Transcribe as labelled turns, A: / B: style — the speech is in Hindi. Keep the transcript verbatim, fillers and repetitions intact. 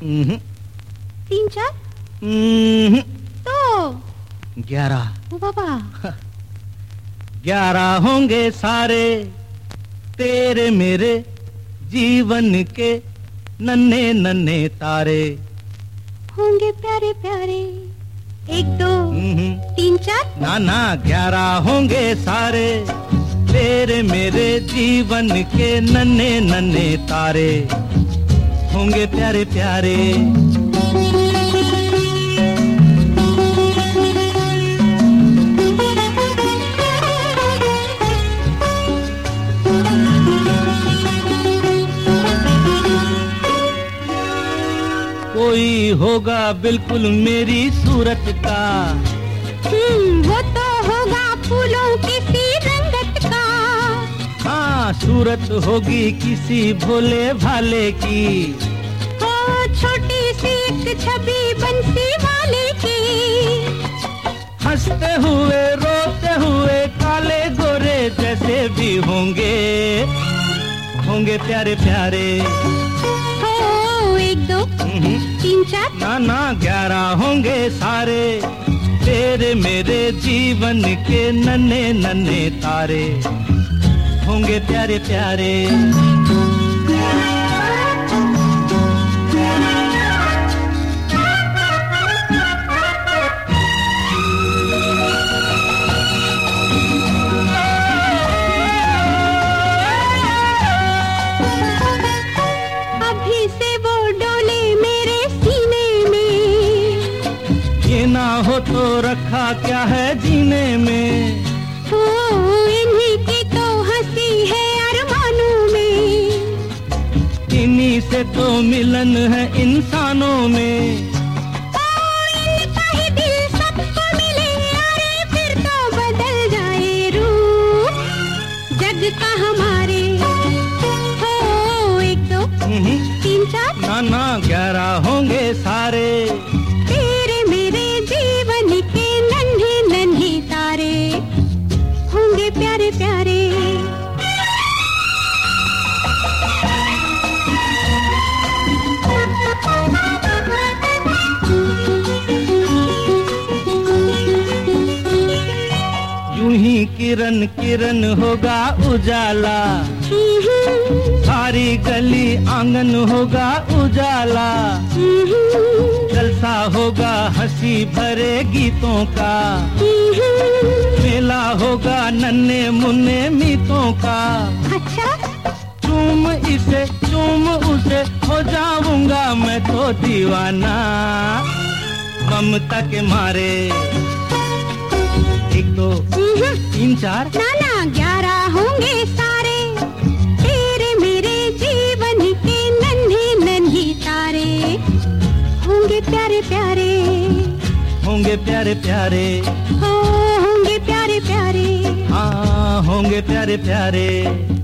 A: हम्म।
B: तीन चार
A: हम्म।
B: तो
A: ग्यारह।
B: ओ बाबा।
A: ग्यारह होंगे सारे तेरे मेरे जीवन के नन्हे नन्हे तारे।
B: होंगे प्यारे प्यारे। एक दो
A: हम्म।
B: तीन चार
A: ना ना ग्यारह होंगे सारे तेरे मेरे जीवन के नन्हे नन्हे तारे। होंगे प्यारे प्यारे। कोई होगा बिल्कुल मेरी सूरत का।
B: हम्म, वो तो होगा फूलों किसी रंगत का।
A: हाँ सूरत होगी किसी भोले भाले की।
B: ओ छोटी सी एक छवि बंसी वाले की।
A: हंसते हुए रोते हुए काले गोरे जैसे भी होंगे। होंगे प्यारे प्यारे।
B: ओ एक दो तीन चार
A: ना ना ग्यारह होंगे सारे तेरे मेरे जीवन के नन्हे नन्हे तारे। होंगे प्यारे प्यारे।
B: अभी से वो डोले मेरे सीने में।
A: ये ना हो तो रखा क्या है जीने में।
B: ओ इन्हीं की तो हंसी है अरमानों में।
A: इन्हीं से तो मिलन है इंसानों में।
B: ओ इनका ही दिल सबको मिले अरे फिर तो बदल जाए रूप जग का हमारे। ओ एक दो तीन चार
A: ना ना ग्यारह होंगे सारे
B: तेरे मेरे जीवन के नन्हे नन्हे तारे। होंगे प्यारे प्यारे।
A: यूं ही किरण किरण होगा उजाला। सारी गली आंगन होगा उजाला। जलसा होगा हंसी भरे गीतों का। मेला होगा नन्हे मुन्ने मीतों का।
B: अच्छा
A: चूम इसे चूम उसे हो जाऊंगा मैं तो दीवाना ममता के मारे। एक दो तीन चार
B: ना ना ग्यारह होंगे सारे तेरे मेरे जीवन के नन्हे नन्हे तारे। होंगे प्यारे प्यारे।
A: होंगे प्यारे प्यारे।
B: हो होंगे प्यारे प्यारे।
A: हाँ होंगे प्यारे प्यारे।